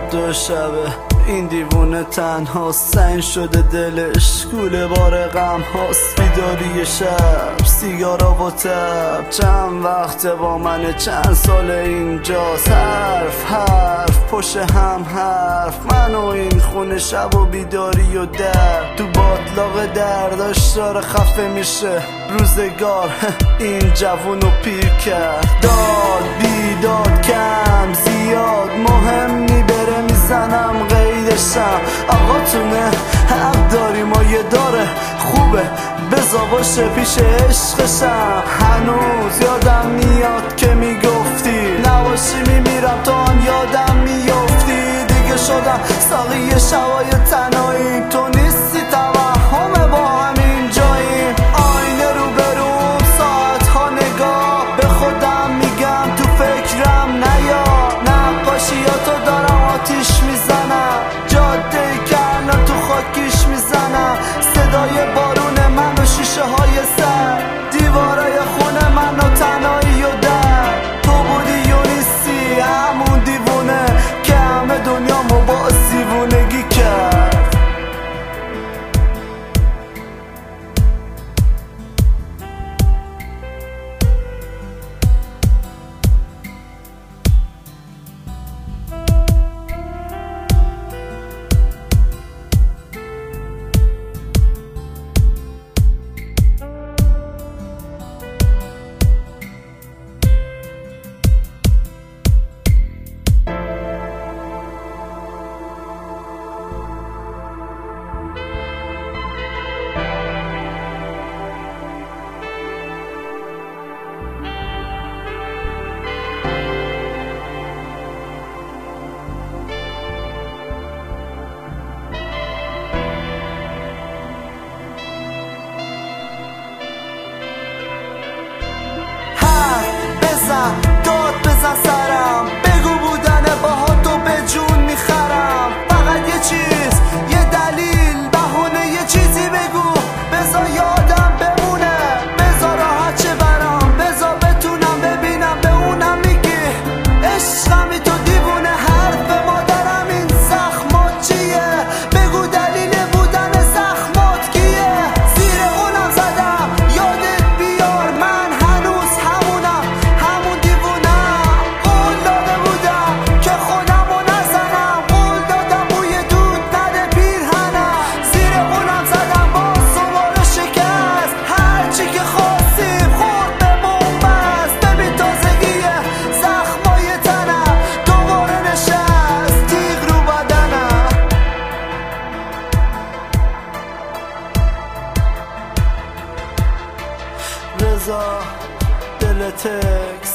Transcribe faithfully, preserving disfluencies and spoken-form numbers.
دو شبه این دیوونه تنها سنگ شده دلش گوله بار غم هاست. بیداری شب سیگارا و تب چند وقت با منه چند سال اینجاست. حرف حرف پشت هم حرف من و این خونه شب و بیداری و در تو باطلاق درداش داره خفه میشه روزگار این جوون رو پیر کرد. داد بیداد کم زیاد مهم میبره میزنم قیدشم. آقا تونه حق داری ما یه داره خوبه بزا باشه پیش عشقشم. هنوز یادم میاد که میگفتی نباشی میمیرم تو هم یادم میافتی. دیگه شدم ساقی شبای تنهاییم تو نیستی توهمه با همین جاییم. آینه رو بروم ساعت ها نگاه به خودم میگم تو فکرم نیا. نقاشی ها تو دارم آتیش میزنم جاده کرنا تو خاکیش میزنم. صدای بارون من و شیشه های سر دیوارای خونه من و تنهایی و در تو بودی و نیستی همون دیوونه که همه دنیا مو با دیوونگی کرد. داد بزن سرم بگو بودن باها تو به جون میخرم. فقط یه چیز یه دلیل بهونه یه چیزی بگو بزا یادم بمونه. بزا راحت چه برام بزا بتونم ببینم به اونم میگی عشقمی تو دیوونه. حرف مادرم این زخمات چیه بگو دلیل بودن زخمات کیه. زیر اونم زدم یادت بیار من هنوز همونم همون دیوونم. قول داده بودم که خودمو نزنم قول دادم بوی دود نده پیرهنم. زیر اونم زدم باز دوباره شکست هرچی که خواستیم خورد به بومبست. ببین تازگی زخمای تنم دوباره نشست تیغ رو بدنم. رضا دل تکس